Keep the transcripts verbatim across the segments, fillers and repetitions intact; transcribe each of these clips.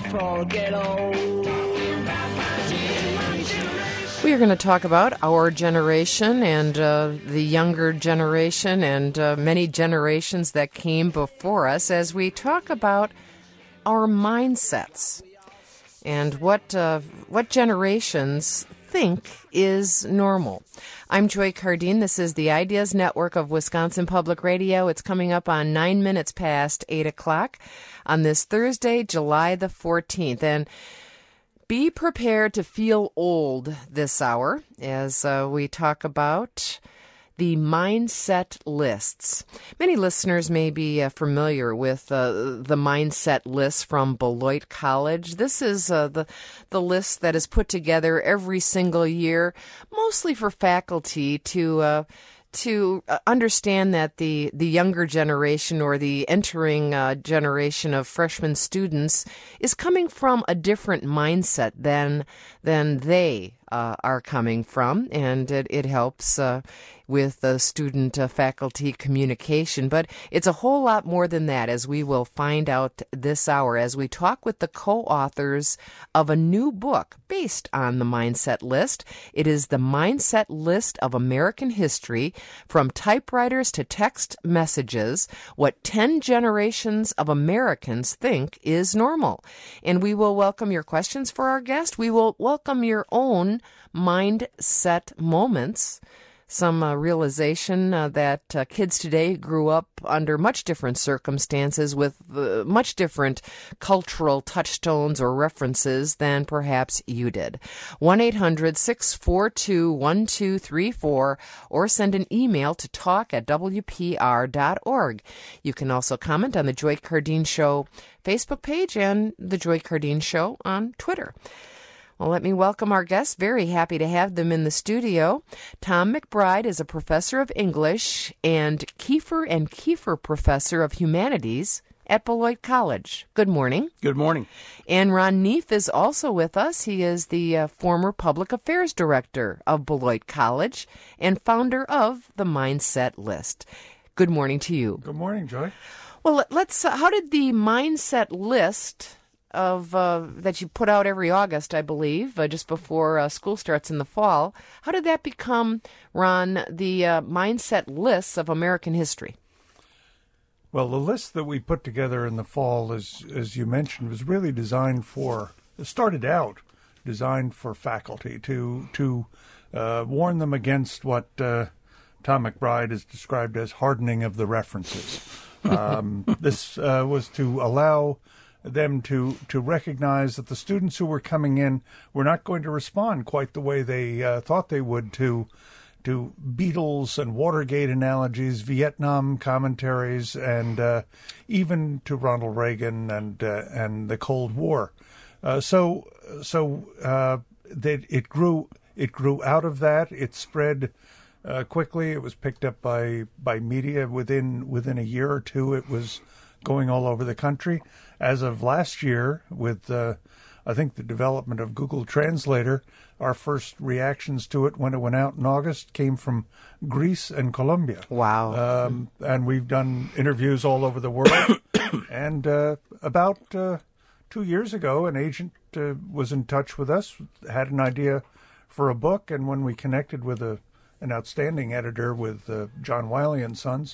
before I get old. We are going to talk about our generation and uh, the younger generation and uh, many generations that came before us as we talk about our mindsets and what uh, what generations think is normal. I'm Joy Cardine. This is the Ideas Network of Wisconsin Public Radio. It's coming up on nine minutes past eight o'clock on this Thursday, July the fourteenth. And be prepared to feel old this hour as uh, we talk about the mindset lists. Many listeners may be uh, familiar with uh, the mindset list from Beloit College. This is uh, the, the list that is put together every single year, mostly for faculty to uh, to understand that the, the younger generation or the entering uh, generation of freshman students is coming from a different mindset than than they uh, are coming from, and it, it helps uh, with the student-faculty communication. But it's a whole lot more than that, as we will find out this hour as we talk with the co-authors of a new book based on the Mindset List. It is the Mindset List of American History, From Typewriters to Text Messages, What ten Generations of Americans Think is Normal. And we will welcome your questions for our guest. We will welcome your own mindset moments. Some uh, realization uh, that uh, kids today grew up under much different circumstances with uh, much different cultural touchstones or references than perhaps you did. one eight hundred six four two one two three four or send an email to talk at w p r dot org. You can also comment on the Joy Cardine Show Facebook page and the Joy Cardine Show on Twitter. Well, let me welcome our guests. Very happy to have them in the studio. Tom McBride is a professor of English and Kiefer and Kiefer Professor of Humanities at Beloit College. Good morning. Good morning. And Ron Neef is also with us. He is the uh, former Public Affairs Director of Beloit College and founder of the Mindset List. Good morning to you. Good morning, Joy. Well, let's. Uh, how did the Mindset List of uh, that you put out every August, I believe, uh, just before uh, school starts in the fall, how did that become, Ron, the uh, Mindset Lists of American History? Well, the list that we put together in the fall, as as you mentioned, was really designed for, it started out designed for faculty to to uh, warn them against what uh, Tom McBride has described as hardening of the references. Um, this uh, was to allow them to to recognize that the students who were coming in were not going to respond quite the way they uh, thought they would to to Beatles and Watergate analogies, Vietnam commentaries, and uh, even to Ronald Reagan and uh, and the Cold War. Uh, so so uh, that it grew it grew out of that. It spread uh, quickly. It was picked up by by media within within a year or two. It was going all over the country. As of last year, with uh, I think the development of Google Translator, our first reactions to it when it went out in August came from Greece and Colombia. Wow. Um, and we've done interviews all over the world. and uh, about uh, two years ago, an agent uh, was in touch with us, had an idea for a book, and when we connected with a, an outstanding editor with uh, John Wiley and Sons,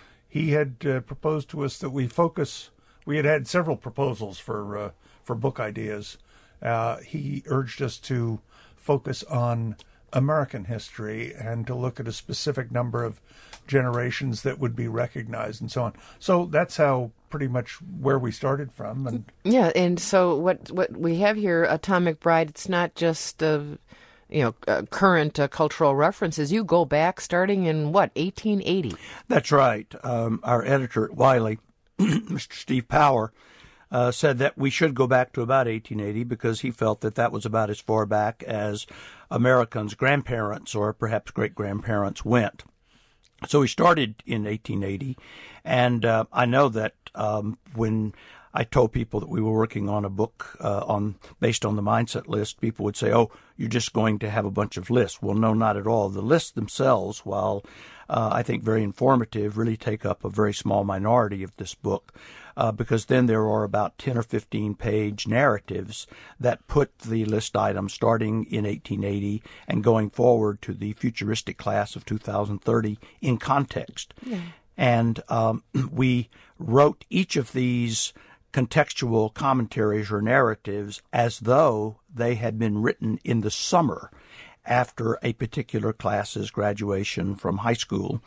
he had uh, proposed to us that we focus. We had had several proposals for uh, for book ideas. Uh, he urged us to focus on American history and to look at a specific number of generations that would be recognized and so on. So that's how pretty much where we started from. And yeah, and so what what we have here, uh, Tom McBride, it's not just uh, you know uh, current uh, cultural references. You go back starting in what, eighteen eighty? That's right. Um, our editor at Wiley, Mister Steve Power, uh, said that we should go back to about eighteen eighty because he felt that that was about as far back as Americans' grandparents or perhaps great-grandparents went. So we started in eighteen eighty, and uh, I know that um, when I told people that we were working on a book uh, on based on the Mindset List, people would say, oh, you're just going to have a bunch of lists. Well, no, not at all. The lists themselves, while uh, I think very informative, really take up a very small minority of this book. Uh, because then there are about ten or fifteen page narratives that put the list items starting in eighteen eighty and going forward to the futuristic class of two thousand thirty in context. Yeah. And um, we wrote each of these contextual commentaries or narratives as though they had been written in the summer after a particular class's graduation from high school.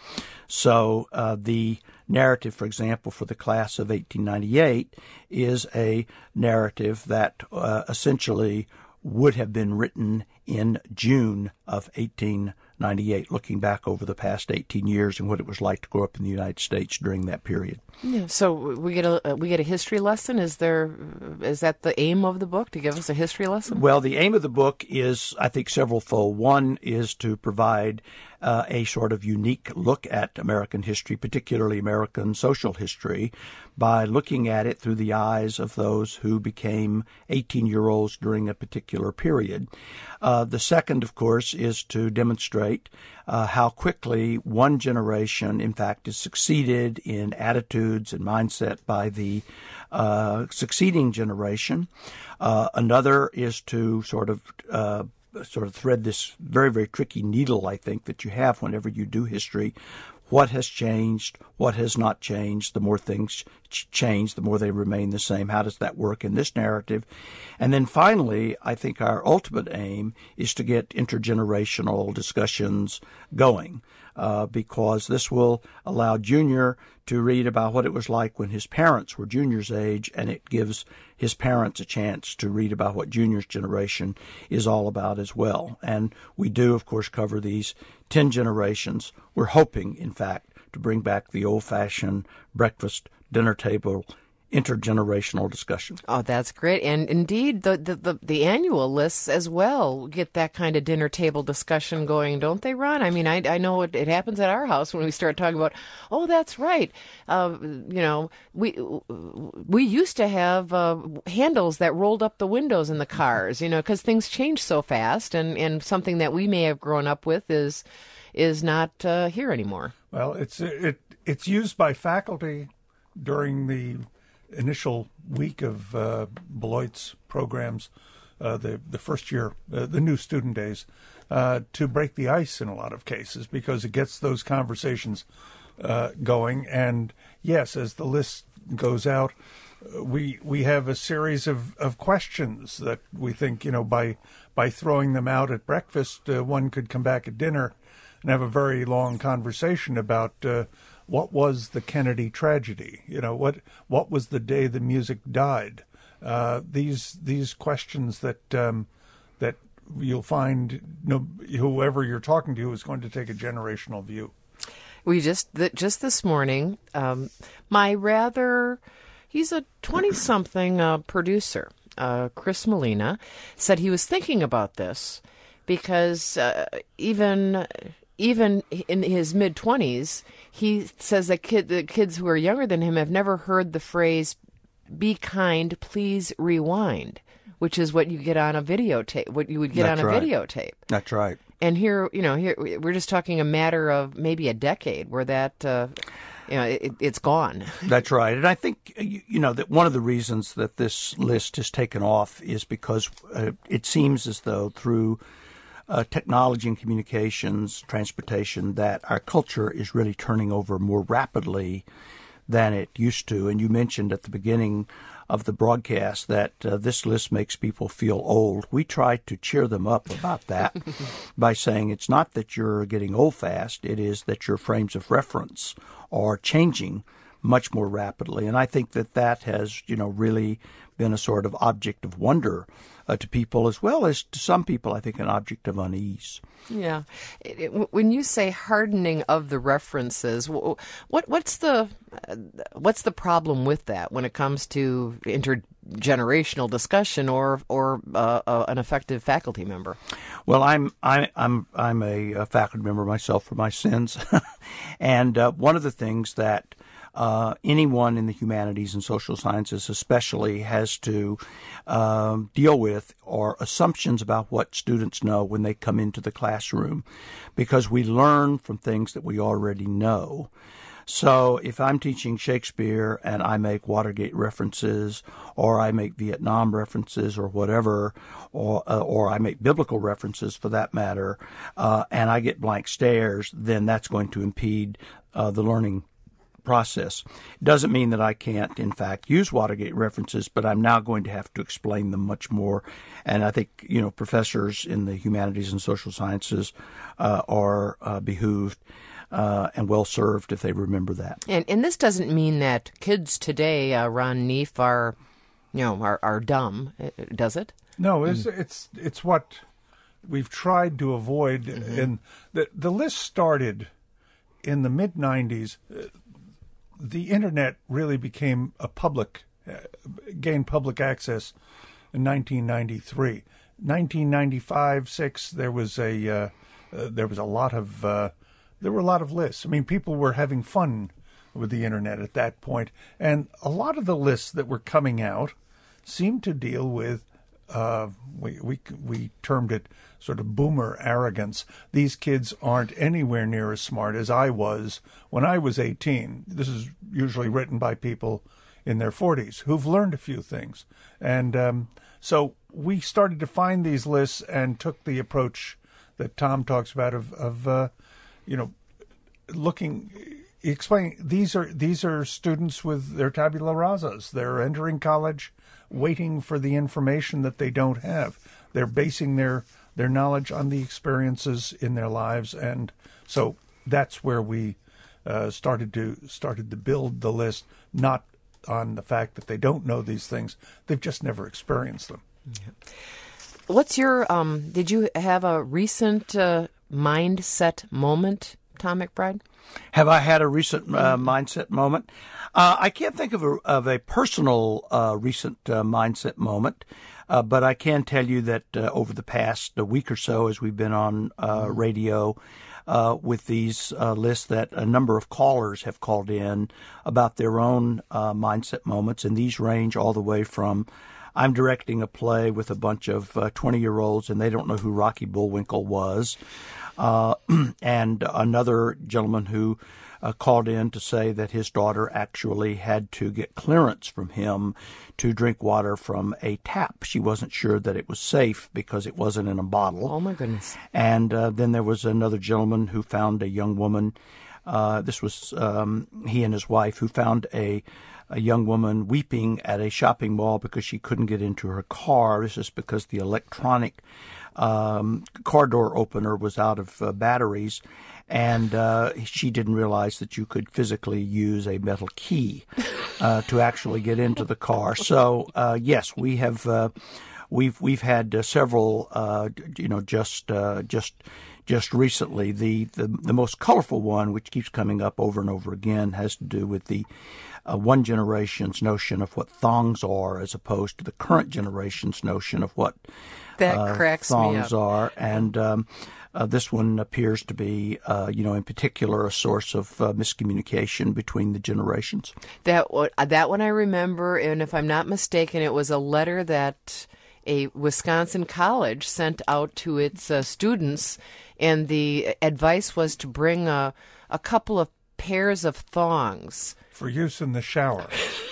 So uh, the narrative, for example, for the class of eighteen ninety-eight is a narrative that uh, essentially would have been written in June of eighteen ninety-eight, looking back over the past eighteen years and what it was like to grow up in the United States during that period. Yeah. So we get a we get a history lesson. Is there is that the aim of the book, to give us a history lesson? Well, the aim of the book is, I think, severalfold. One is to provide uh, a sort of unique look at American history, particularly American social history, by looking at it through the eyes of those who became eighteen-year-olds during a particular period. Uh, the second, of course, is to demonstrate uh, how quickly one generation, in fact, has succeeded in attitudes and mindset by the uh, succeeding generation. Uh, another is to sort of uh, sort of thread this very, very tricky needle, I think, that you have whenever you do history. What has changed? What has not changed? The more things ch- change, the more they remain the same. How does that work in this narrative? And then finally, I think our ultimate aim is to get intergenerational discussions going, uh, because this will allow Junior to read about what it was like when his parents were Junior's age, and it gives his parents a chance to read about what Junior's generation is all about as well. And we do, of course, cover these ten generations. We're hoping, in fact, to bring back the old-fashioned breakfast, dinner table, intergenerational discussion. Oh, that's great. And indeed, the, the, the, the annual lists as well get that kind of dinner table discussion going, don't they, Ron? I mean, I, I know it, it happens at our house when we start talking about, oh, that's right. Uh, you know, we we used to have uh, handles that rolled up the windows in the cars, you know, because things change so fast, and, and something that we may have grown up with is is not uh, here anymore. Well, it's it it's used by faculty during the initial week of uh, Beloit's programs, uh, the the first year, uh, the new student days, uh, to break the ice in a lot of cases, because it gets those conversations uh, going. And yes, as the list goes out, uh, we we have a series of, of questions that we think, you know, by by throwing them out at breakfast, uh, one could come back at dinner and have a very long conversation about uh, what was the Kennedy tragedy? You know, what what was the day the music died? Uh, these these questions that um, that you'll find, you know, whoever you're talking to is going to take a generational view. We just th- just this morning, um, my rather, he's a twenty-something uh, producer, uh, Chris Molina, said he was thinking about this because uh, even. Even in his mid-twenties, he says that kid, the kids who are younger than him have never heard the phrase, "Be kind, please rewind," which is what you get on a videotape, what you would get That's on a right. videotape. That's right. And here, you know, here we're just talking a matter of maybe a decade where that, uh, you know, it, it's gone. That's right. And I think, you know, that one of the reasons that this list has taken off is because uh, it seems as though through Uh, technology and communications, transportation, that our culture is really turning over more rapidly than it used to. And you mentioned at the beginning of the broadcast that uh, this list makes people feel old. We try to cheer them up about that by saying it's not that you're getting old fast, it is that your frames of reference are changing much more rapidly. And I think that that has, you know, really been a sort of object of wonder uh, to people, as well as to some people, I think, an object of unease. Yeah. It, it, when you say hardening of the references, what what's the uh, what's the problem with that when it comes to intergenerational discussion or or uh, uh, an effective faculty member? Well, I'm I, I'm I'm a, a faculty member myself for my sins, and uh, one of the things that uh, anyone in the humanities and social sciences especially has to um, deal with are assumptions about what students know when they come into the classroom, because we learn from things that we already know. So if I'm teaching Shakespeare and I make Watergate references, or I make Vietnam references, or whatever, or uh, or I make biblical references for that matter, uh, and I get blank stares, then that's going to impede uh, the learning process. It doesn't mean that I can't, in fact, use Watergate references, but I'm now going to have to explain them much more. And I think, you know, professors in the humanities and social sciences uh, are uh, behooved Uh, and well served if they remember that. And and this doesn't mean that kids today, uh, Ron Neef, are, you know, are, are dumb, does it? No, it's mm. it's it's what we've tried to avoid. Mm-hmm. And the the list started in the mid nineties. The internet really became a public, uh, gained public access in nineteen ninety-three. nineteen ninety-five, six. There was a uh, uh, there was a lot of. Uh, There were a lot of lists. I mean, people were having fun with the internet at that point. And a lot of the lists that were coming out seemed to deal with, uh, we, we, we termed it sort of boomer arrogance. These kids aren't anywhere near as smart as I was when I was eighteen. This is usually written by people in their forties who've learned a few things. And um, so we started to find these lists and took the approach that Tom talks about of, of uh, you know, looking, explaining these are these are students with their tabula rasas. They're entering college, waiting for the information that they don't have. They're basing their their knowledge on the experiences in their lives, and so that's where we uh, started to started to build the list, not on the fact that they don't know these things. They've just never experienced them. Yeah. What's your um? Did you have a recent Uh, mindset moment, Tom McBride? Have I had a recent uh, mindset moment? Uh, I can't think of a, of a personal uh, recent uh, mindset moment, uh, but I can tell you that uh, over the past a week or so, as we've been on uh, radio uh, with these uh, lists, that a number of callers have called in about their own uh, mindset moments, and these range all the way from I'm directing a play with a bunch of uh, twenty-year-olds, and they don't know who Rocky Bullwinkle was. Uh, and another gentleman who uh, called in to say that his daughter actually had to get clearance from him to drink water from a tap. She wasn't sure that it was safe because it wasn't in a bottle. Oh, my goodness. And uh, then there was another gentleman who found a young woman. Uh, this was um, he and his wife who found a a young woman weeping at a shopping mall because she couldn't get into her car. This is because the electronic um, car door opener was out of uh, batteries, and uh, she didn't realize that you could physically use a metal key uh, to actually get into the car. So uh, yes, we have uh, we've we've had uh, several uh, you know just uh, just. Just recently, the, the, the most colorful one, which keeps coming up over and over again, has to do with the uh, one generation's notion of what thongs are, as opposed to the current generation's notion of what that uh, cracks thongs me up. are. And um, uh, this one appears to be, uh, you know, in particular, a source of uh, miscommunication between the generations. That one, that one I remember, and if I'm not mistaken, it was a letter that a Wisconsin college sent out to its uh, students, and the advice was to bring a, a couple of pairs of thongs for use in the shower.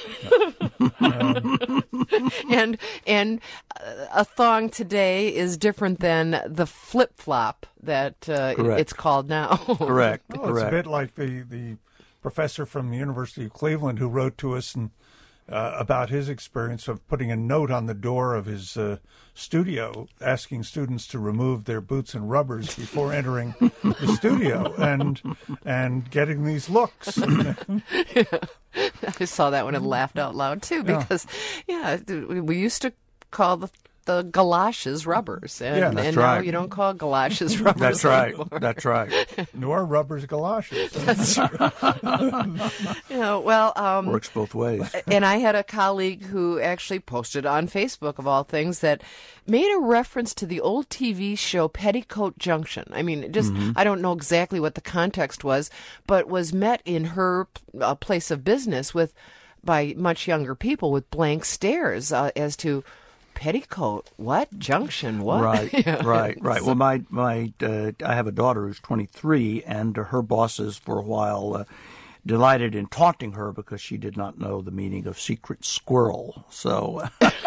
um. And and a thong today is different than the flip flop that uh, it's called now. Correct. Well, Correct. It's a bit like the the professor from the University of Cleveland who wrote to us and. Uh, about his experience of putting a note on the door of his uh, studio asking students to remove their boots and rubbers before entering the studio and and getting these looks. Yeah. I saw that one and laughed out loud, too, because, yeah, yeah we used to call the the galoshes rubbers. And, Yeah, and that's now right. you don't call galoshes rubbers That's right. anymore. That's right. Nor rubbers galoshes. That's right. You know, well, um, Works both ways. and I had a colleague who actually posted on Facebook, of all things, that made a reference to the old T V show Petticoat Junction. I mean, just, Mm-hmm. I don't know exactly what the context was, but was met in her uh, place of business with, by much younger people with blank stares uh, as to Petticoat, what? Junction, what? Right, Yeah. right, right. Well, my my uh, I have a daughter who's twenty-three, and her bosses for a while uh, delighted in taunting her because she did not know the meaning of secret squirrel. So,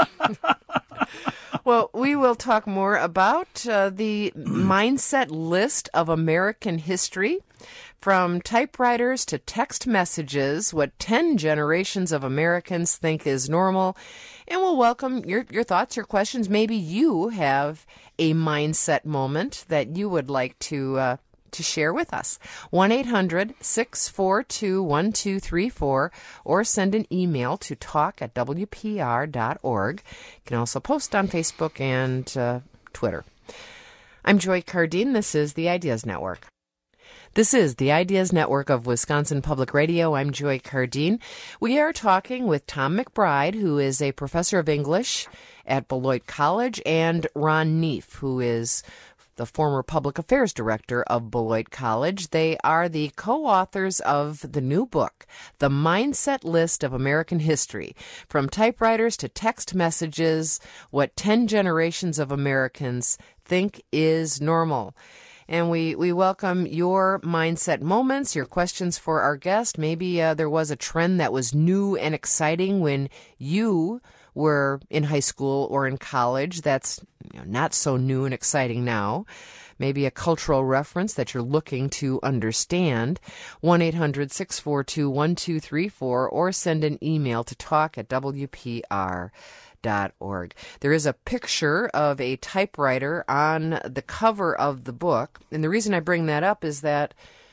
Well, we will talk more about uh, the mindset list of American history. From typewriters to text messages, what ten generations of Americans think is normal. And we'll welcome your, your thoughts, your questions. Maybe you have a mindset moment that you would like to uh, to share with us. one eight hundred six four two one two three four or send an email to talk at w p r dot org. You can also post on Facebook and uh, Twitter. I'm Joy Cardine. This is the Ideas Network. This is the Ideas Network of Wisconsin Public Radio. I'm Joy Cardine. We are talking with Tom McBride, who is a professor of English at Beloit College, and Ron Neef, who is the former public affairs director of Beloit College. They are the co-authors of the new book, The Mindset List of American History, From Typewriters to Text Messages, What ten Generations of Americans Think is Normal. And we, we welcome your mindset moments, your questions for our guest. Maybe uh, there was a trend that was new and exciting when you were in high school or in college that's, you know, not so new and exciting now. Maybe a cultural reference that you're looking to understand. one eight hundred six four two one two three four or send an email to talk at w p r dot org. There is a picture of a typewriter on the cover of the book. And the reason I bring that up is that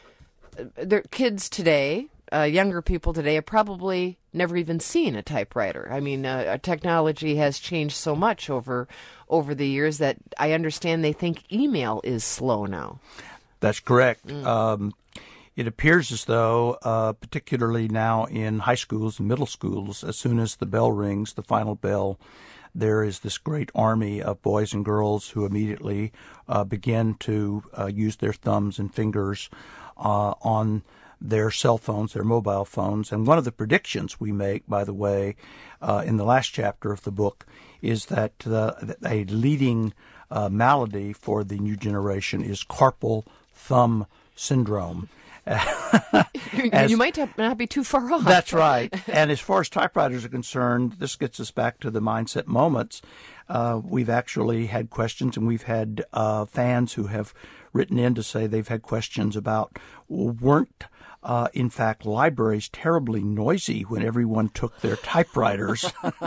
there, kids today, uh, younger people today, have probably never even seen a typewriter. I mean, uh, technology has changed so much over over the years that I understand they think email is slow now. that's correct. Mm. Um, It appears as though, uh, particularly now in high schools and middle schools, as soon as the bell rings, the final bell, there is this great army of boys and girls who immediately uh, begin to uh, use their thumbs and fingers uh, on their cell phones, their mobile phones. And one of the predictions we make, by the way, uh, in the last chapter of the book, is that uh, a leading uh, malady for the new generation is carpal thumb syndrome. As, you might have, not be too far off. That's right. And as far as typewriters are concerned, this gets us back to the mindset moments. Uh, we've actually had questions, and we've had uh, fans who have written in to say they've had questions about, weren't, uh, in fact, libraries terribly noisy when everyone took their typewriters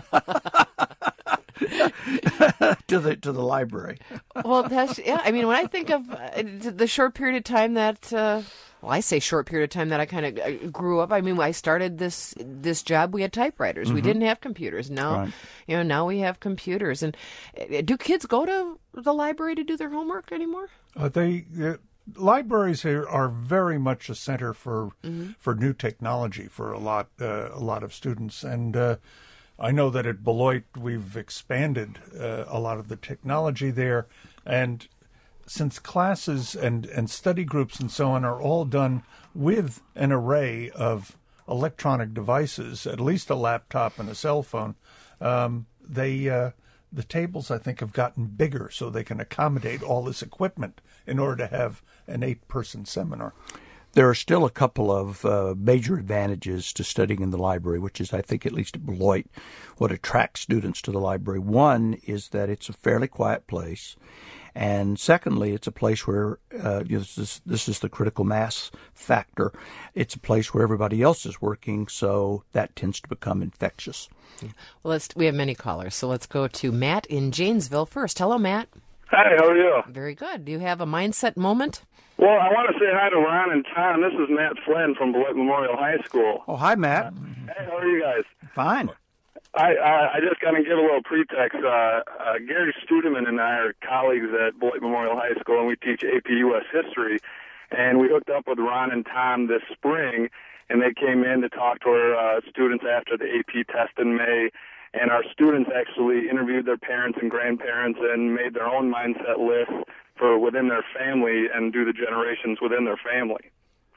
to the to the library? Well, that's, yeah, I mean, when I think of uh, the short period of time that... Uh, Well, I say short period of time that I kind of grew up. I mean, when I started this this job, we had typewriters. Mm-hmm. We didn't have computers. Now, right. you know, now we have computers. And do kids go to the library to do their homework anymore? Uh, they uh, libraries are, are very much a center for mm-hmm. for new technology for a lot uh, a lot of students. And uh, I know that at Beloit we've expanded uh, a lot of the technology there, and since classes and, and study groups and so on are all done with an array of electronic devices, at least a laptop and a cell phone, um, they uh, the tables, I think, have gotten bigger so they can accommodate all this equipment in order to have an eight-person seminar. There are still a couple of uh, major advantages to studying in the library, which is, I think, at least at Beloit, what attracts students to the library. One is that it's a fairly quiet place. And secondly, it's a place where, uh, you know, this is, this is the critical mass factor. It's a place where everybody else is working, so that tends to become infectious. Yeah. Well, let's, we have many callers, so let's go to Matt in Janesville first. Hello, Matt. Hi, how are you? Very good. Do you have a mindset moment? Well, I want to say hi to Ron and Tom. This is Matt Flynn from Beloit Memorial High School. Oh, hi, Matt. Hey, how are you guys? Fine. I, I I just got to give a little pretext. Uh, uh, Gary Studeman and I are colleagues at Beloit Memorial High School, and we teach A P U S history. And we hooked up with Ron and Tom this spring, and they came in to talk to our uh, students after the A P test in May. And our students actually interviewed their parents and grandparents and made their own mindset list for within their family and do the generations within their family.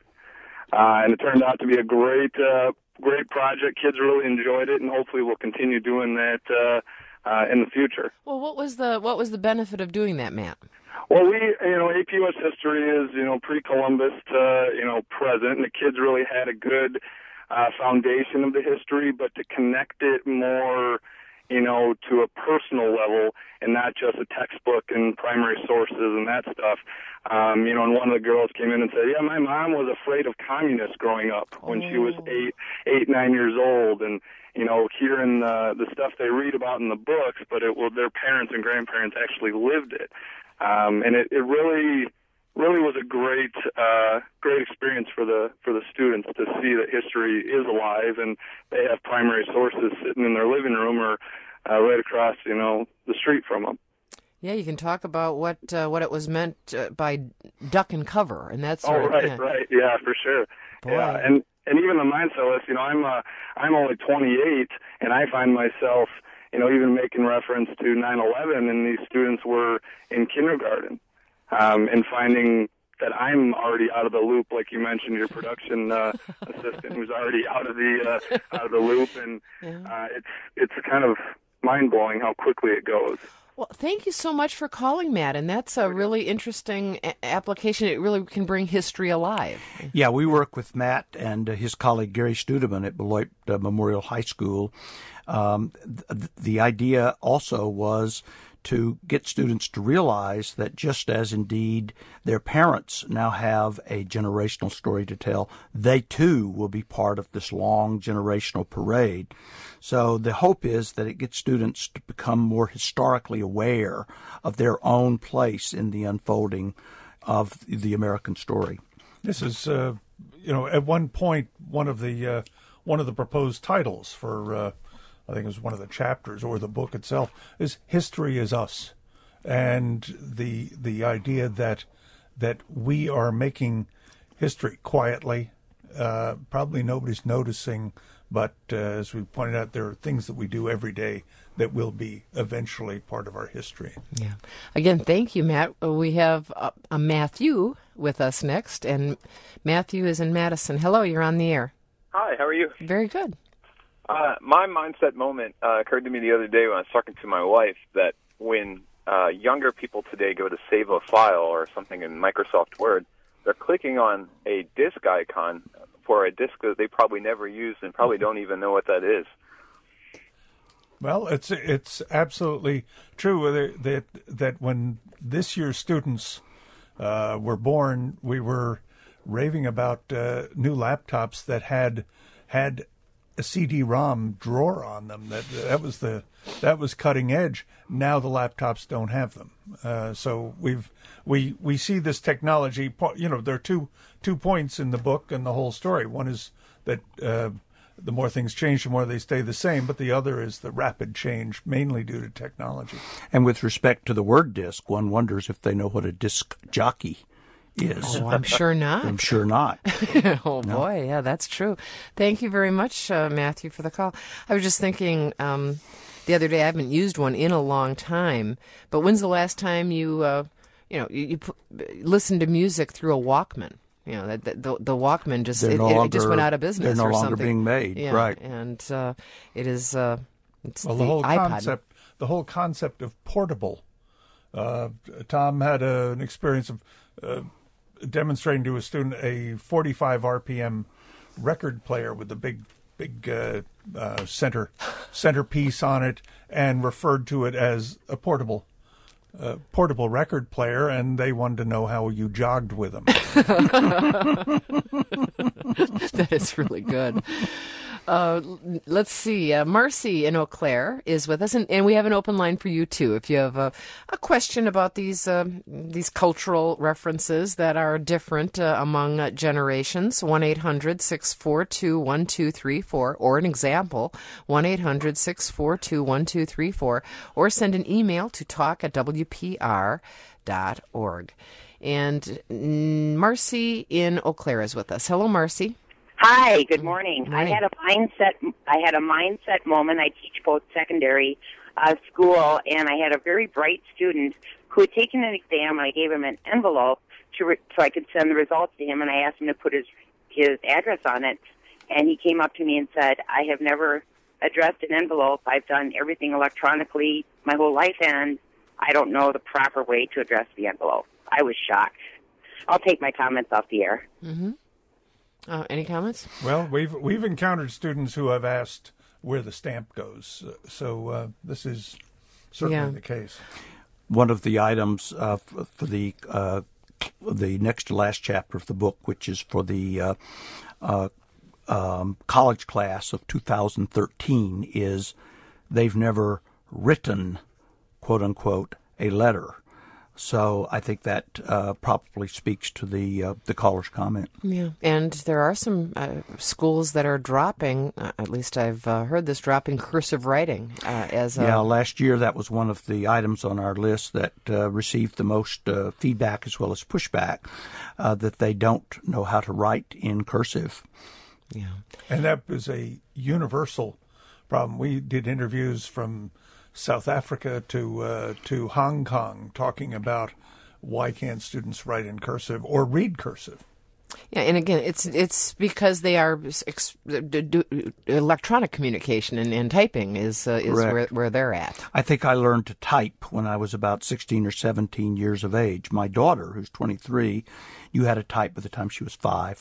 Uh, and it turned out to be a great uh, great project. Kids really enjoyed it, and hopefully we'll continue doing that uh, uh, in the future. Well, what was the what was the benefit of doing that, Matt? Well, we, you know, A P U S history is, you know, pre-Columbus to, you know, present, and the kids really had a good uh, foundation of the history, but to connect it more, you know, to a personal level and not just a textbook and primary sources and that stuff. Um, you know, and one of the girls came in and said, yeah, my mom was afraid of communists growing up when oh. she was eight, eight, nine years old. And, you know, hearing uh, the stuff they read about in the books, but it well, their parents and grandparents actually lived it. Um, and it, it really, really was a great, uh, great experience for the for the students to see that history is alive, and they have primary sources sitting in their living room or uh, right across, you know, the street from them. Yeah, you can talk about what uh, what it was meant uh, by duck and cover, and that's oh, right, yeah. right, yeah, for sure. Boy. Yeah, and and even the mindset list. You know, I'm uh, I'm only twenty-eight, and I find myself, you know, even making reference to nine eleven, and these students were in kindergarten, um, and finding that I'm already out of the loop, like you mentioned, your production uh, assistant who's already out of the uh, out of the loop, and yeah. uh, it's it's kind of mind blowing how quickly it goes. Well, thank you so much for calling, Matt, and that's a really interesting a- application. It really can bring history alive. Yeah, we work with Matt and uh, his colleague Gary Studeman at Beloit uh, Memorial High School. Um, th- the idea also was to get students to realize that just as indeed their parents now have a generational story to tell, they too will be part of this long generational parade. So the hope is that it gets students to become more historically aware of their own place in the unfolding of the American story. This is, uh, you know, at one point, one of the uh, one of the proposed titles for uh, I think it was one of the chapters or the book itself, is History is Us. And the the idea that that we are making history quietly, uh, probably nobody's noticing, but uh, as we pointed out, there are things that we do every day that will be eventually part of our history. Yeah. Again, thank you, Matt. We have a, a Matthew with us next, and Matthew is in Madison. Hello, you're on the air. Hi, how are you? Very good. Uh, my mindset moment uh, occurred to me the other day when I was talking to my wife that when uh, younger people today go to save a file or something in Microsoft Word, they're clicking on a disk icon for a disk that they probably never used and probably don't even know what that is. Well, it's it's absolutely true that that, that when this year's students uh, were born, we were raving about uh, new laptops that had had a C D ROM drawer on them. That that was the that was cutting edge. Now the laptops don't have them. Uh, so we've we we see this technology. You know, there are two two points in the book and the whole story. One is that uh, the more things change, the more they stay the same. But the other is the rapid change, mainly due to technology. And with respect to the word disk, one wonders if they know what a disc jockey is. Oh, I'm sure not. I'm sure not. oh, no. Boy. Yeah, that's true. Thank you very much, uh, Matthew, for the call. I was just thinking um, the other day, I haven't used one in a long time, but when's the last time you, uh, you know, you, you put, listened to music through a Walkman? You know, the, the, the Walkman just it, no it, longer, it just went out of business They're no or longer something. being made, yeah, right. And uh, it is uh, it's well, the, the whole iPod. concept, the whole concept of portable. Uh, Tom had a, an experience of uh, demonstrating to a student a forty-five R P M record player with a big, big uh, uh, center centerpiece on it, and referred to it as a portable, uh, portable record player. And they wanted to know how you jogged with them. That is really good. Uh, let's see. Uh, Marcy in Eau Claire is with us, and, and we have an open line for you too. If you have a, a question about these uh, these cultural references that are different uh, among uh, generations, one eight hundred six four two one two three four, or an example, one eight hundred six four two one two three four, or send an email to talk at w p r dot org. And Marcy in Eau Claire is with us. Hello, Marcy. Hi, good morning. morning. I had a mindset. I had a mindset moment. I teach both secondary uh, school, and I had a very bright student who had taken an exam, and I gave him an envelope to re- so I could send the results to him, and I asked him to put his his address on it, and he came up to me and said, "I have never addressed an envelope. I've done everything electronically my whole life, and I don't know the proper way to address the envelope." I was shocked. I'll take my comments off the air. Mm-hmm. Uh, any comments? Well, we've we've encountered students who have asked where the stamp goes, so uh, this is certainly Yeah. the case. One of the items uh, for, for the uh, the next to last chapter of the book, which is for the uh, uh, um, college class of two thousand thirteen, is they've never written, quote unquote, a letter. So I think that uh, probably speaks to the uh, the caller's comment. Yeah, and there are some uh, schools that are dropping, uh, at least I've uh, heard this, dropping cursive writing uh, as a... Yeah, last year that was one of the items on our list that uh, received the most uh, feedback as well as pushback, uh, that they don't know how to write in cursive. Yeah. And that is a universal problem. We did interviews from South Africa to uh, to Hong Kong talking about why can't students write in cursive or read cursive. Yeah, and again, it's it's because they are ex- do, do, electronic communication and, and typing is uh, is where, where they're at. I think I learned to type when I was about sixteen or seventeen years of age. My daughter, who's twenty-three, knew how to type by the time she was five.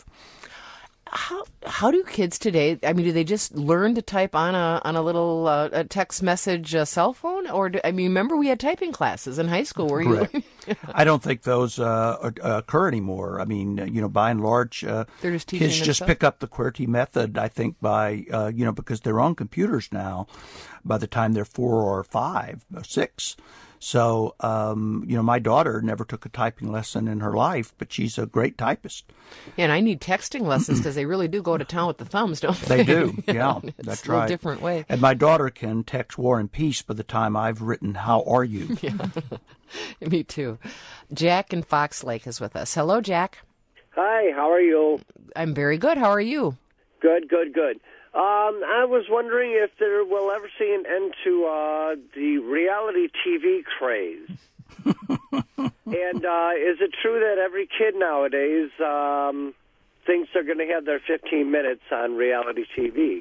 How how do kids today? I mean, do they just learn to type on a on a little uh, a text message uh, cell phone, or do, I mean, remember we had typing classes in high school where Correct. you. I don't think those uh, occur anymore. I mean, you know, by and large, uh, They're just teaching kids just themselves? pick up the QWERTY method. I think by uh, you know because they're on computers now. By the time they're four or five or six. So, um, you know, my daughter never took a typing lesson in her life, but she's a great typist. Yeah, and I need texting lessons because they really do go to town with the thumbs, don't they? They do, You yeah, know, it's that's a little right. different way. And my daughter can text War and Peace by the time I've written, "How are you?" Yeah, me too. Jack in Fox Lake is with us. Hello, Jack. Hi, how are you? I'm very good. How are you? Good, good, good. Um, I was wondering if there will ever see an end to uh, the reality T V craze. And uh, is it true that every kid nowadays um, thinks they're going to have their fifteen minutes on reality T V?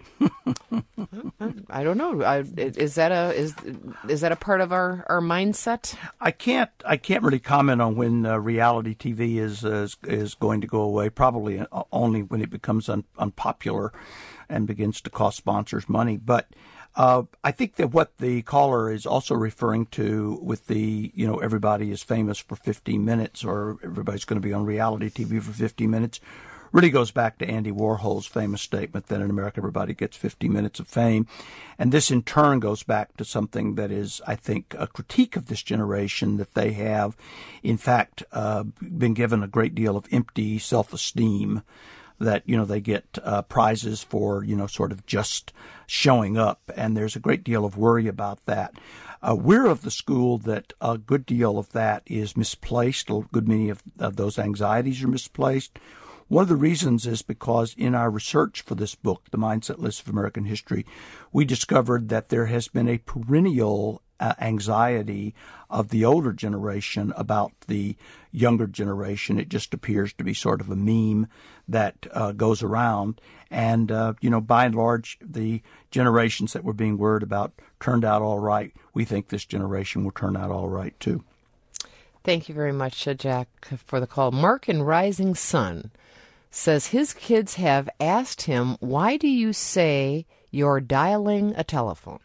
I don't know. I, is that a is is that a part of our, our mindset? I can't. I can't really comment on when uh, reality T V is, is is going to go away. Probably only when it becomes un, unpopular and begins to cost sponsors money. But uh, I think that what the caller is also referring to with the, you know, everybody is famous for fifteen minutes, or everybody's going to be on reality T V for fifteen minutes, really goes back to Andy Warhol's famous statement that in America everybody gets fifty minutes of fame. And this in turn goes back to something that is, I think, a critique of this generation, that they have, in fact, uh, been given a great deal of empty self-esteem, that, you know, they get uh, prizes for, you know, sort of just showing up. And there's a great deal of worry about that. Uh, we're of the school that a good deal of that is misplaced. A good many of, of those anxieties are misplaced. One of the reasons is because in our research for this book, The Mindset List of American History, we discovered that there has been a perennial uh, anxiety of the older generation about the younger generation. It just appears to be sort of a meme that uh, goes around. And, uh, you know, by and large, the generations that were being worried about turned out all right. We think this generation will turn out all right, too. Thank you very much, uh, Jack, for the call. Mark in Rising Sun says his kids have asked him, why do you say you're dialing a telephone?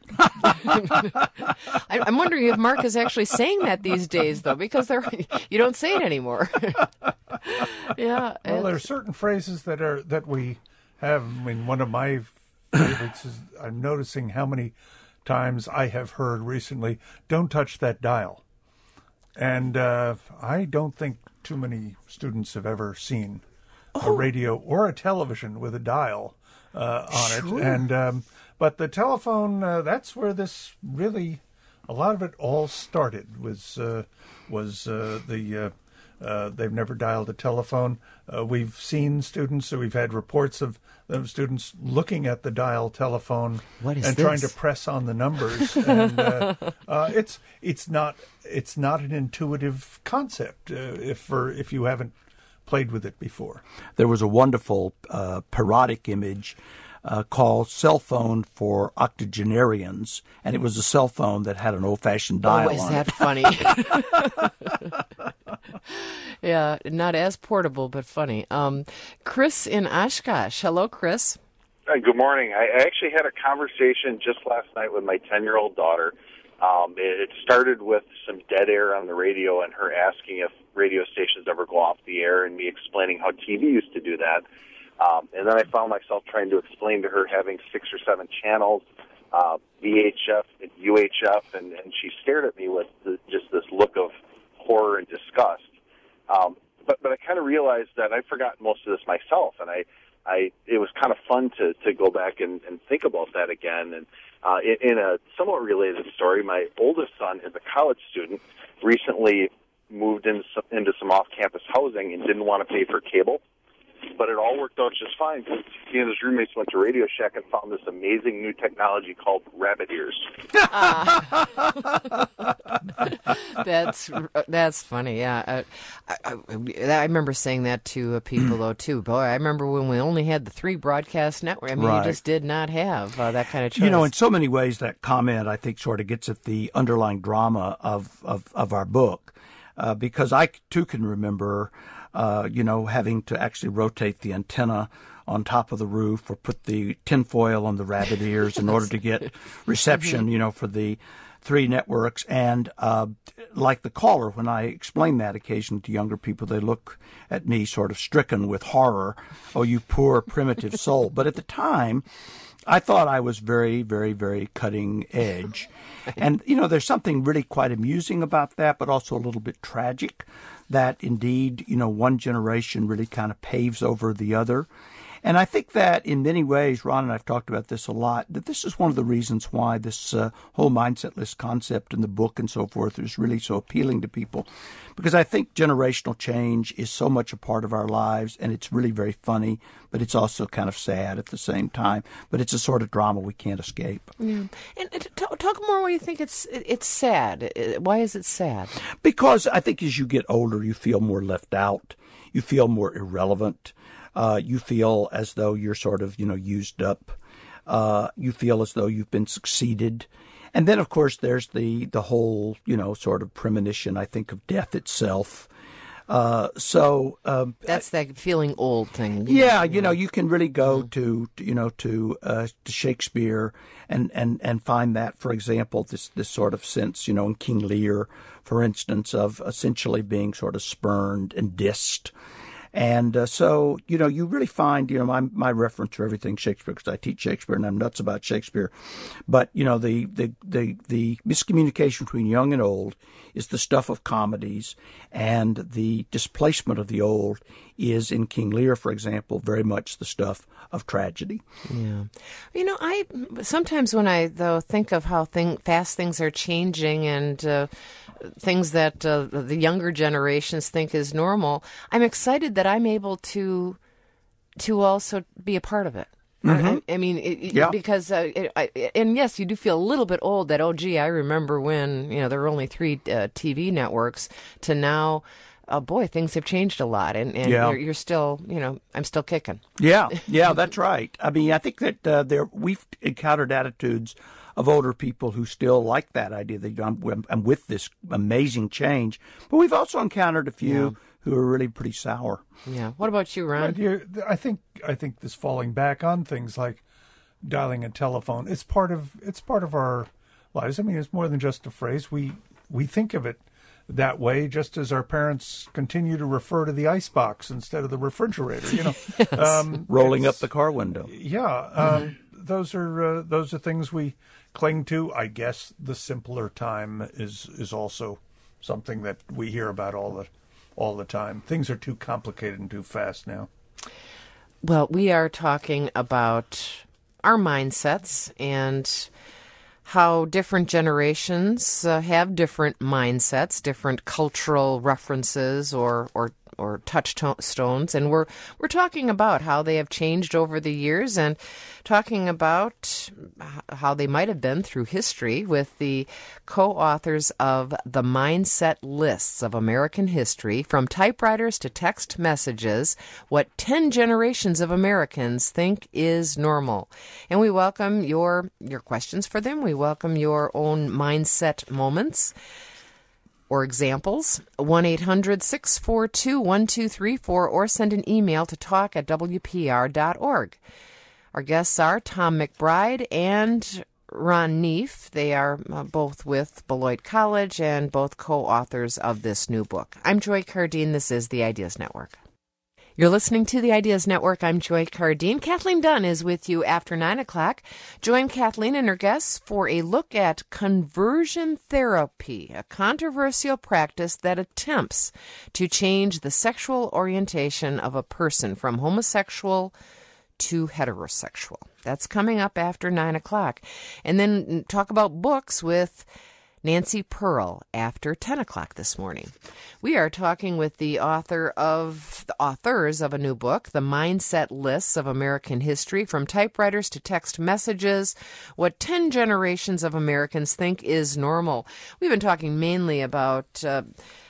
I'm wondering if Mark is actually saying that these days, though, because they're, you don't say it anymore. Yeah. Well, there are certain phrases that are that we have. I mean, one of my favorites is I'm noticing how many times I have heard recently, "Don't touch that dial," and uh, I don't think too many students have ever seen oh. a radio or a television with a dial uh, on sure. it. And um, but the telephone, uh, that's where this really, a lot of it all started. Was uh, was uh, the uh, uh, they've never dialed a telephone. Uh, we've seen students, so we've had reports of them students looking at the dial telephone what is and this? trying to press on the numbers. and uh, uh, it's it's not it's not an intuitive concept uh, if for if you haven't played with it before. There was a wonderful uh, parodic image uh, called "Cell Phone for Octogenarians," and it was a cell phone that had an old-fashioned dial oh, is on that it. funny? Yeah, not as portable, but funny. Um, Chris in Oshkosh. Hello, Chris. Hi, good morning. I actually had a conversation just last night with my ten-year-old daughter. Um, it started with some dead air on the radio and her asking if radio stations ever go off the air and me explaining how T V used to do that. Um, and then I found myself trying to explain to her having six or seven channels, uh, V H F and U H F, and, and she stared at me with the, just this look of horror and disgust. Um, but, but I kind of realized that I'd forgotten most of this myself, and I, I it was kind of fun to, to go back and, and think about that again. And uh, in, in a somewhat related story, my oldest son is a college student, recently moved in, into some off-campus housing and didn't want to pay for cable. But it all worked out just fine because he and his roommates went to Radio Shack and found this amazing new technology called rabbit ears. Uh, that's that's funny. Yeah, I, I, I remember saying that to people though too. Boy, I remember when we only had the three broadcast network. I mean, right. you just did not have uh, that kind of choice. You know, in so many ways, that comment I think sort of gets at the underlying drama of of, of our book, uh, because I too can remember. Uh, you know, having to actually rotate the antenna on top of the roof or put the tinfoil on the rabbit ears in order to get reception, you know, for the three networks. And uh, like the caller, when I explain that occasionally to younger people, they look at me sort of stricken with horror. Oh, you poor primitive soul. But at the time, I thought I was very, very, very cutting edge. And, you know, there's something really quite amusing about that, but also a little bit tragic. That indeed, you know, one generation really kind of paves over the other. And I think that in many ways, Ron and I have talked about this a lot, that this is one of the reasons why this uh, whole mindset list concept in the book and so forth is really so appealing to people. Because I think generational change is so much a part of our lives, and it's really very funny, but it's also kind of sad at the same time. But it's a sort of drama we can't escape. Yeah. And t- talk more why you think it's it's sad. Why is it sad? Because I think as you get older, you feel more left out. You feel more irrelevant. Uh, you feel as though you're sort of, you know, used up. Uh, you feel as though you've been succeeded. And then, of course, there's the, the whole, you know, sort of premonition, I think, of death itself. Uh, so um, that's that feeling old thing. Yeah, you know, you can really go mm. to, you know, to, uh, to Shakespeare and, and, and find that, for example, this, this sort of sense, you know, in King Lear, for instance, of essentially being sort of spurned and dissed. And uh, so, you know, you really find, you know, my my reference to everything Shakespeare, because I teach Shakespeare and I'm nuts about Shakespeare. But, you know, the, the, the, the miscommunication between young and old is the stuff of comedies, and the displacement of the old is, in King Lear, for example, very much the stuff of tragedy. Yeah. You know, I sometimes when I, though, think of how thing, fast things are changing and uh, things that uh, the younger generations think is normal, I'm excited that I'm able to to also be a part of it. Mm-hmm. I, I mean, it, yeah. because, uh, it, I, and yes, you do feel a little bit old that, oh, gee, I remember when, you know, there were only three uh, T V networks to now, oh, boy, things have changed a lot. And, and yeah. you're, you're still, you know, I'm still kicking. Yeah, yeah, that's right. I mean, I think that uh, there we've encountered attitudes of older people who still like that idea that I'm, I'm with this amazing change. But we've also encountered a few yeah. who are really pretty sour. Yeah. What about you, Ron? Right, I think I think this falling back on things like dialing a telephone, it's part of it's part of our lives. I mean, it's more than just a phrase. We we think of it that way, just as our parents continue to refer to the icebox instead of the refrigerator. You know, yes. um, rolling up the car window. Yeah. Um, mm-hmm. those are uh, those are things we cling to. I guess the simpler time is is also something that we hear about all the all the time. Things are too complicated and too fast now. Well, we are talking about our mindsets and how different generations uh, have different mindsets, different cultural references or or or touchstones, and we're we're talking about how they have changed over the years, and talking about how they might have been through history with the co-authors of the Mindset Lists of American History, From Typewriters to Text Messages, What ten Generations of Americans Think is Normal. And we welcome your your questions for them. We welcome your own mindset moments or examples. one eight hundred six four two one two three four, or send an email to talk at w p r dot org. Our guests are Tom McBride and Ron Neef. They are uh, both with Beloit College and both co-authors of this new book. I'm Joy Cardine. This is the Ideas Network. You're listening to the Ideas Network. I'm Joy Cardine. Kathleen Dunn is with you after nine o'clock. Join Kathleen and her guests for a look at conversion therapy, a controversial practice that attempts to change the sexual orientation of a person from homosexual to heterosexual. That's coming up after nine o'clock. And then talk about books with Nancy Pearl after ten o'clock this morning. We are talking with the author of the authors of a new book, The Mindset Lists of American History, From Typewriters to Text Messages, What ten Generations of Americans Think is Normal. We've been talking mainly about uh,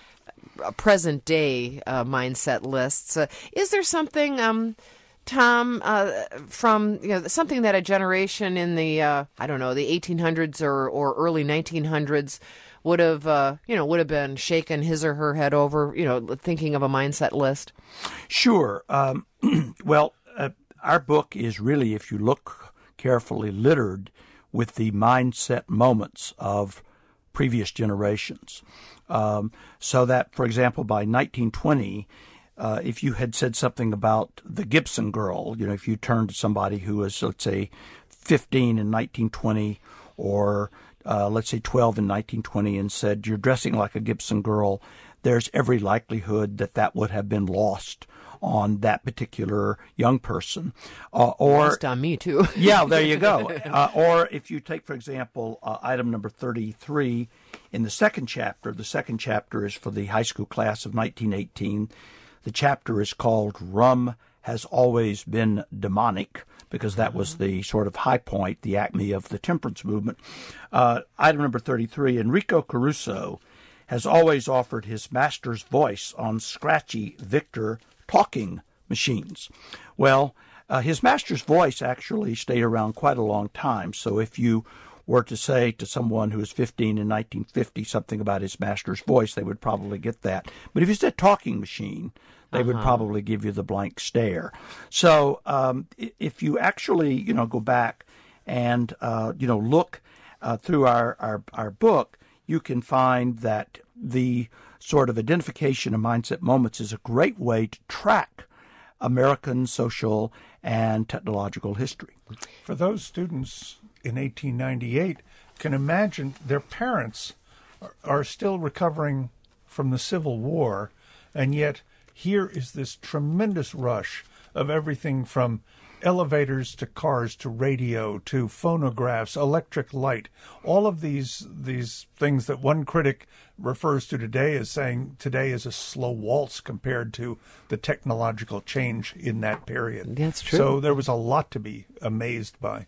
present day uh, mindset lists. Uh, is there something um Tom, uh, from you know something that a generation in the uh, I don't know the eighteen hundreds or, or early nineteen hundreds would have uh, you know would have been shaking his or her head over, you know, thinking of a mindset list? Sure. Um, well, uh, our book is really, if you look carefully, littered with the mindset moments of previous generations. Um, so that, for example, by nineteen twenty. Uh, if you had said something about the Gibson girl, you know, if you turned to somebody who was, let's say, fifteen in nineteen twenty, or uh, let's say twelve in nineteen twenty, and said, you're dressing like a Gibson girl, there's every likelihood that that would have been lost on that particular young person. Uh, or lost on me, too. Yeah, there you go. Uh, or if you take, for example, uh, item number thirty-three in the second chapter, the second chapter is for the high school class of nineteen eighteen. The chapter is called Rum Has Always Been Demonic, because that was the sort of high point, the acme of the temperance movement. Uh, item number thirty-three, Enrico Caruso has always offered his master's voice on scratchy Victor talking machines. Well, uh, his master's voice actually stayed around quite a long time, so if you were to say to someone who was fifteen in nineteen fifty something about his master's voice, they would probably get that. But if you said talking machine, they uh-huh. would probably give you the blank stare. So um, if you actually, you know, go back and, uh, you know, look uh, through our, our, our book, you can find that the sort of identification of mindset moments is a great way to track American social and technological history. For those students in eighteen ninety-eight, can imagine their parents are, are still recovering from the Civil War, and yet here is this tremendous rush of everything from elevators to cars to radio to phonographs, electric light, all of these these things that one critic refers to today as saying today is a slow waltz compared to the technological change in that period. That's true. So there was a lot to be amazed by.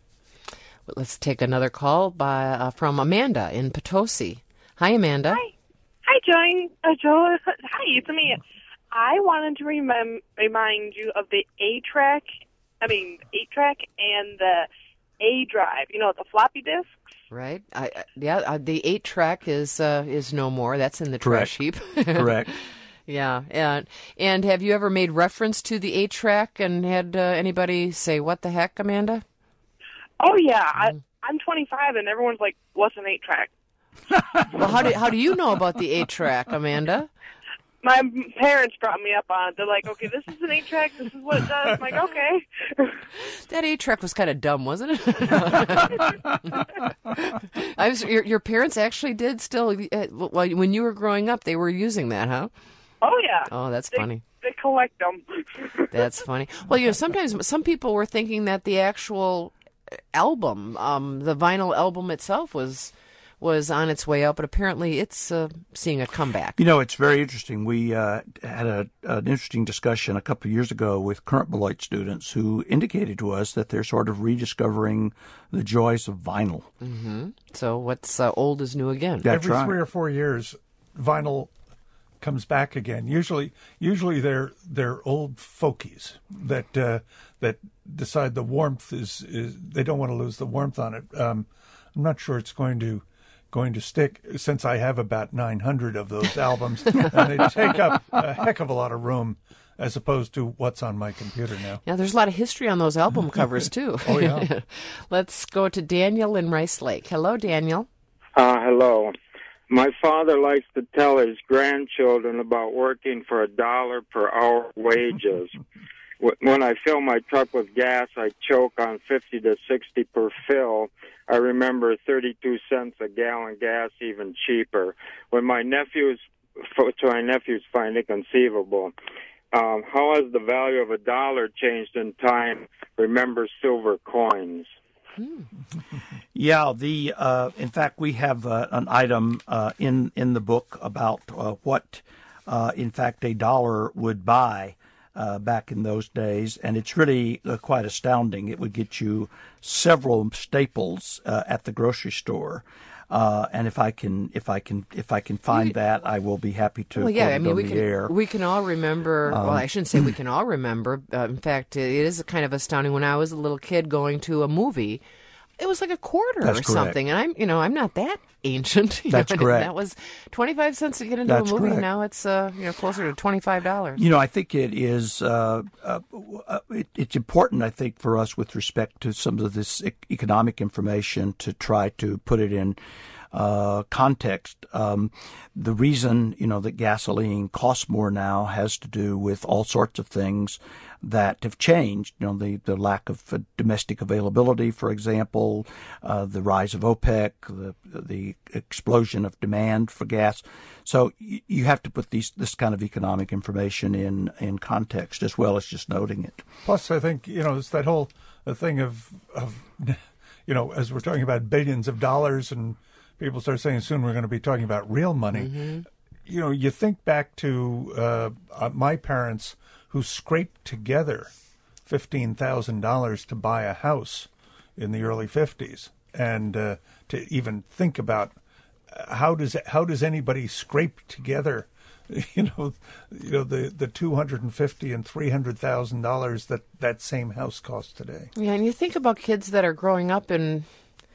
Let's take another call by uh, from Amanda in Potosi. Hi, Amanda. Hi. Hi, Joy. Uh, Joe. Hi, it's me. I wanted to remem- remind you of the A-track, I mean, eight-track and the A-drive, you know, the floppy disks. Right. I, I, yeah, uh, the eight-track is uh, is no more. That's in the Correct. trash heap. Correct. Yeah. And, and have you ever made reference to the eight-track and had uh, anybody say, what the heck, Amanda? Oh, yeah. I, I'm twenty-five, and everyone's like, what's an eight-track? Well, how do how do you know about the eight-track, Amanda? my parents brought me up on it. They're like, okay, this is an eight track. This is what it does. I'm like, okay. That eight track was kind of dumb, wasn't it? I was. Your, your parents actually did still. Well, when you were growing up, they were using that, huh? Oh yeah. Oh, that's they, funny. They collect them. That's funny. Well, you know, sometimes some people were thinking that the actual album, um, the vinyl album itself, was. was on its way out, but apparently it's uh, seeing a comeback. You know, it's very interesting. We uh, had a, an interesting discussion a couple of years ago with current Beloit students who indicated to us that they're sort of rediscovering the joys of vinyl. Mm-hmm. So what's uh, old is new again. That's Every right. three or four years, vinyl comes back again. Usually, usually they're they're old folkies that uh, that decide the warmth is, is they don't want to lose the warmth on it. Um, I'm not sure it's going to. going to stick, since I have about nine hundred of those albums, and they take up a heck of a lot of room as opposed to what's on my computer now. Yeah, there's a lot of history on those album covers, too. Oh, yeah. Let's go to Daniel in Rice Lake. Hello, Daniel. Uh, hello. My father likes to tell his grandchildren about working for a dollar per hour wages. When I fill my truck with gas, I choke on fifty to sixty per fill. I remember thirty-two cents a gallon gas, even cheaper. When my nephews, to my nephews, find it conceivable. Um, how has the value of a dollar changed in time? Remember silver coins. Hmm. Yeah, the uh, in fact, we have uh, an item uh, in in the book about uh, what, uh, in fact, a dollar would buy. Uh, back in those days, and it's really uh, quite astounding. It would get you several staples uh, at the grocery store, uh, and if I can, if I can, if I can find you, that, I will be happy to. Well, yeah, quote I it mean, on we the can air. we can all remember. Um, well, I shouldn't say we can all remember. Uh, in fact, it is kind of astounding. When I was a little kid going to a movie, it was like a quarter That's or correct. something, and I'm, you know, I'm not that ancient. You That's know, correct. That was twenty-five cents to get into That's a movie. correct. Now it's, uh, you know, closer to twenty-five dollars. You know, I think it is. Uh, uh, it, it's important, I think, for us with respect to some of this e- economic information to try to put it in uh, context. Um, the reason, you know, that gasoline costs more now has to do with all sorts of things that have changed. You know, the, the lack of uh, domestic availability, for example, uh, the rise of OPEC, the the explosion of demand for gas. So y- you have to put these this kind of economic information in, in context as well as just noting it. Plus, I think, you know, it's that whole uh, thing of, of, you know, as we're talking about billions of dollars and people start saying soon we're going to be talking about real money. Mm-hmm. You know, you think back to uh, uh, my parents who scraped together fifteen thousand dollars to buy a house in the early fifties. And uh, to even think about how does how does anybody scrape together, you know, you know the, the two hundred fifty and three hundred thousand dollars that that same house costs today. Yeah, and you think about kids that are growing up in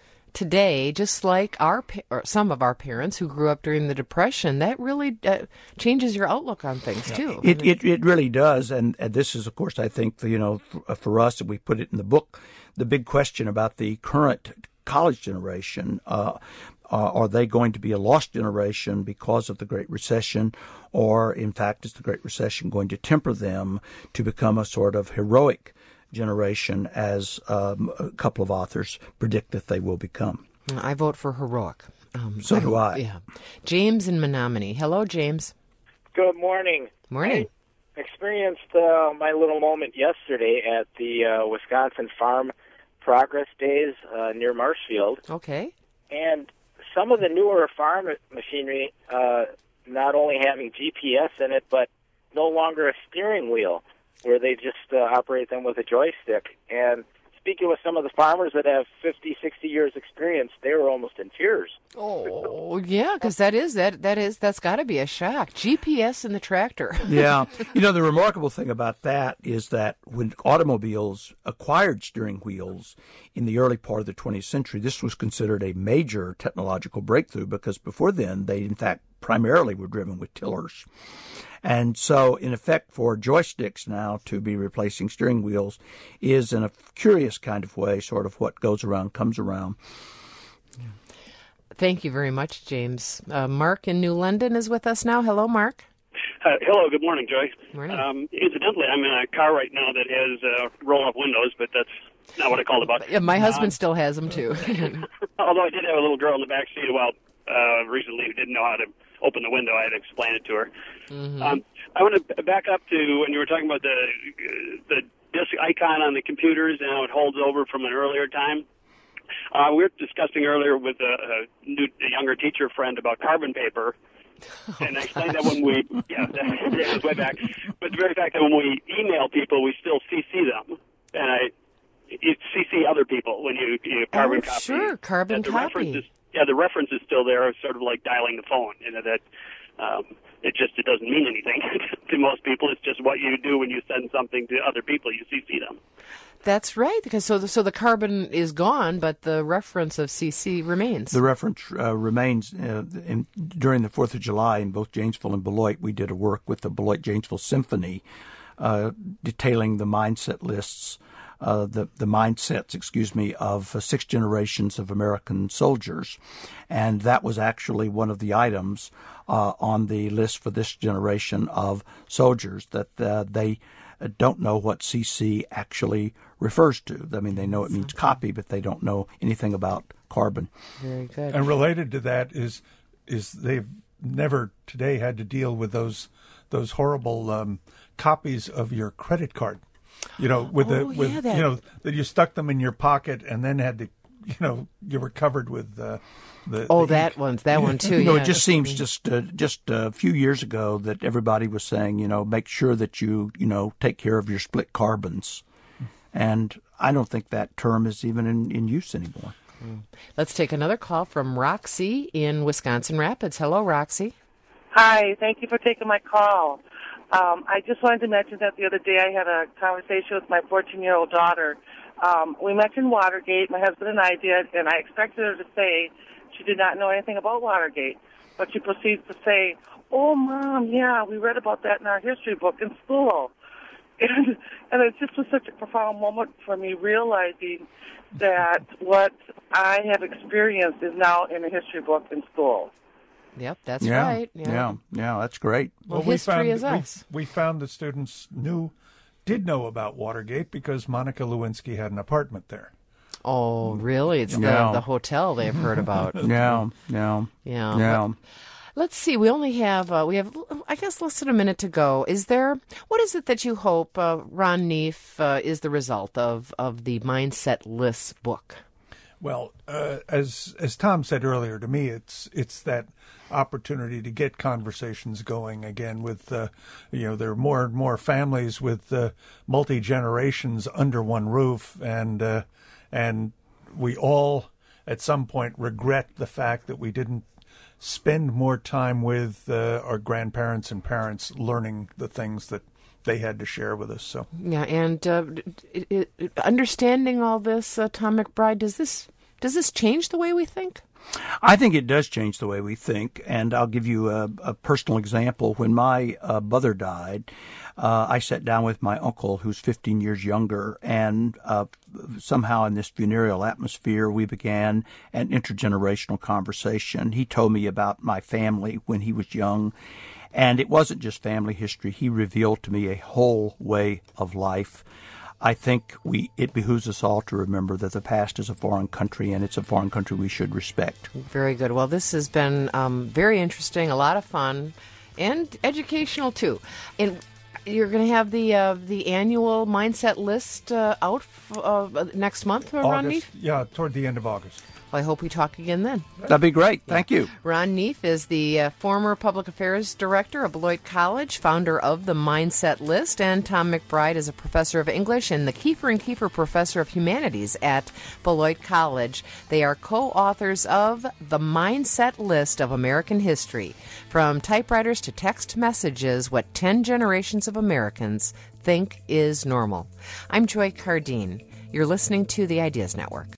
today, just like our or some of our parents who grew up during the Depression. That really uh, changes your outlook on things too. It, it it really does, and, and this is, of course, I think, you know, for, for us, and we put it in the book, the big question about the current college generation. Uh, uh, are they going to be a lost generation because of the Great Recession, or, in fact, is the Great Recession going to temper them to become a sort of heroic generation, as um, a couple of authors predict that they will become? I vote for heroic. Um, so do I. Yeah. James in Menominee. Hello, James. Good morning. Morning. I experienced uh, my little moment yesterday at the uh, Wisconsin Farm Progress Days uh, near Marshfield. Okay. And some of the newer farm machinery, uh, not only having G P S in it, but no longer a steering wheel, where they just uh, operate them with a joystick. And speaking with some of the farmers that have fifty, sixty years experience, they were almost in tears. Oh, yeah, because that is, that, that is, that's got to be a shock. G P S in the tractor. Yeah. You know, the remarkable thing about that is that when automobiles acquired steering wheels in the early part of the twentieth century, this was considered a major technological breakthrough, because before then they, in fact, primarily were driven with tillers. And so, in effect, for joysticks now to be replacing steering wheels is, in a curious kind of way, sort of what goes around comes around. Thank you very much, James. Uh, Mark in New London is with us now. Hello, Mark. Uh, hello, good morning, Joy. Morning. Um, incidentally, I'm in a car right now that has uh, roll-up windows, but that's not what I called about. Yeah, my husband Um, still has them, too. although I did have a little girl in the back seat a while uh, recently who didn't know how to open the window. I had to explain it to her. Mm-hmm. Um, I want to back up to when you were talking about the uh, the disk icon on the computers and how it holds over from an earlier time. Uh, we were discussing earlier with a, a, new, a younger teacher friend about carbon paper. And I explained that when we, yeah, that, that was way back. But the very fact that when we email people, we still C C them. And I, you C C other people when you, you carbon oh, copy. Sure, carbon the copy. Reference is, yeah, the reference is still there, sort of like dialing the phone. You know, that um, it just it doesn't mean anything to most people. It's just what you do when you send something to other people. You C C them. That's right, because so the, so the carbon is gone, but the reference of C C remains. The reference uh, remains. Uh, in, during the fourth of July in both Janesville and Beloit, we did a work with the Beloit-Janesville Symphony uh, detailing the mindset lists, uh, the, the mindsets, excuse me, of uh, six generations of American soldiers. And that was actually one of the items uh, on the list for this generation of soldiers, that uh, they don't know what C C actually refers to. I mean, they know it means copy, but they don't know anything about carbon. Very good. And related to that is is they've never today had to deal with those those horrible um, copies of your credit card. You know, with oh, the with yeah, that... you know that you stuck them in your pocket and then had to, you know, you were covered with uh, the. Oh, the that ink. one's that one too. You know, yeah. it just seems just uh, just a few years ago that everybody was saying, you know, make sure that you you know take care of your split carbons, and I don't think that term is even in, in use anymore. Let's take another call from Roxy in Wisconsin Rapids. Hello, Roxy. Hi, thank you for taking my call. Um, I just wanted to mention that the other day I had a conversation with my fourteen-year-old daughter. Um, we mentioned Watergate, my husband and I did, and I expected her to say she did not know anything about Watergate. But she proceeds to say, oh, Mom, yeah, we read about that in our history book in school. And, and it just was such a profound moment for me, realizing that what I have experienced is now in a history book in school. Yep, that's yeah, right. Yeah. yeah, yeah, that's great. Well, we history found, is us. We, we found the students knew, did know about Watergate because Monica Lewinsky had an apartment there. Oh, really? It's yeah. the, the hotel they've heard about. yeah, yeah, yeah. yeah. Let's see. We only have, uh, we have, I guess, less than a minute to go. Is there, what is it that you hope, uh, Ron Neef, uh, is the result of, of the Mindset Lists book? Well, uh, as as Tom said earlier, to me, it's it's that opportunity to get conversations going again with, uh, you know, there are more and more families with uh, multi generations under one roof, and uh, and we all at some point regret the fact that we didn't spend more time with uh, our grandparents and parents learning the things that they had to share with us. So yeah, and uh, it, it, understanding all this, uh, Tom McBride, does this does this change the way we think? I think it does change the way we think, and I'll give you a, a personal example. When my uh, mother died, uh, I sat down with my uncle, who's fifteen years younger, and uh, somehow in this funereal atmosphere, we began an intergenerational conversation. He told me about my family when he was young, and it wasn't just family history. He revealed to me a whole way of life. I think we it behooves us all to remember that the past is a foreign country, and it's a foreign country we should respect. Very good. Well, this has been um, very interesting, a lot of fun, and educational too. And you're going to have the uh, the annual Mindset List uh, out f- uh, next month, uh, Ron Neef? Yeah, toward the end of August. Well, I hope we talk again then. That'd be great. Thank you. Ron Neef is the uh, former Public Affairs Director of Beloit College, founder of the Mindset List, and Tom McBride is a professor of English and the Kiefer and Kiefer Professor of Humanities at Beloit College. They are co-authors of The Mindset List of American History, From Typewriters to Text Messages, What Ten Generations of Americans Think is Normal. I'm Joy Cardine. You're listening to the Ideas Network.